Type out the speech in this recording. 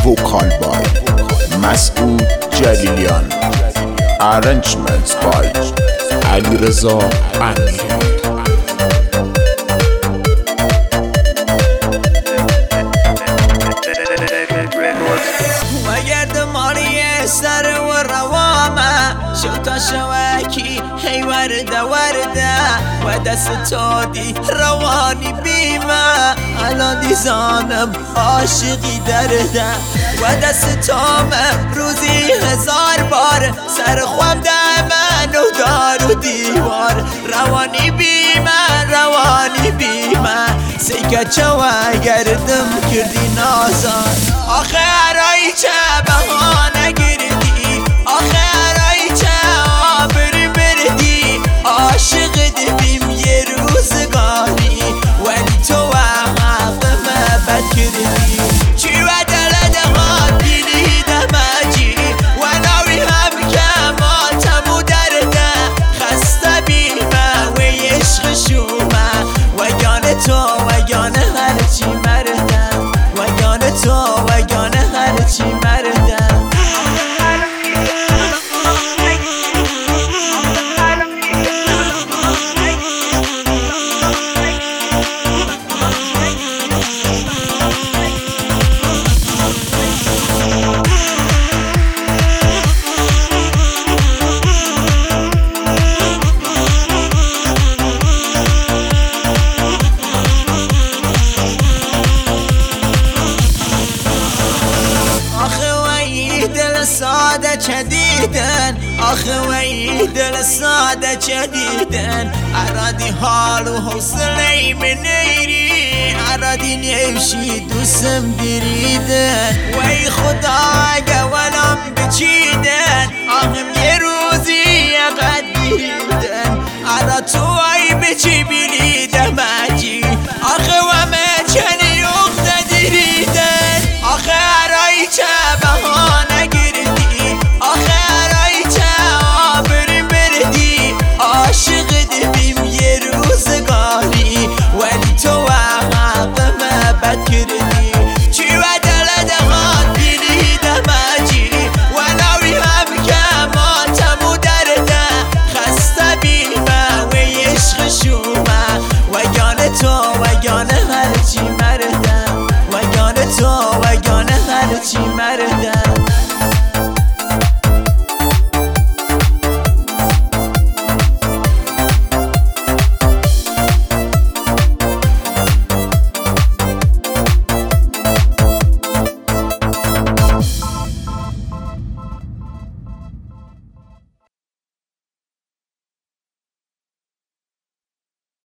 vocal by Masoud Jalilian, arrangements by Alireza Amiri. سر و روامه شد تا شوکی هی ورده و دست تادی روانی بیمه الان دیزانم عاشقی درده و دست تامه روزی 1000 بار سر خواب دمه و دار و دیوار روانی بیمه سیکه چوه گردم کردی نازان آخه ارایی چه بهانه گردی آخه ارایی چه آبری بردی عاشق دبیم یه روزگاری ولی تو حقمه بد کردی چی و دلد قابلی دمجی وناوی هم که ماتم و درده خسته بیمه و عشق شومه وگان تو وگان هرچی مردم وگان تو وگان هرچی مردم ساده چدیدن آخه وی دل ساده چدیدن ارادی حال و حوصله منیری ارادی نیوشی دوستم گریدن وی خدا اگه ولم بچیدن آهم یه روزی اقد گریدن ارا تو ای بچی بلیدم اجی آخه ومه چنی اخت دیریدن آخه ارایی چه بهانه عاشق دبیم یه روزگاری ولی تو حقمه بد کردی چی و دلد قابلی دمجی وناوی هم که ماتم و درده خسته بیمه و عشق شومه وگان تو وگان هرچی مردم وگان تو وگان هرچی مردم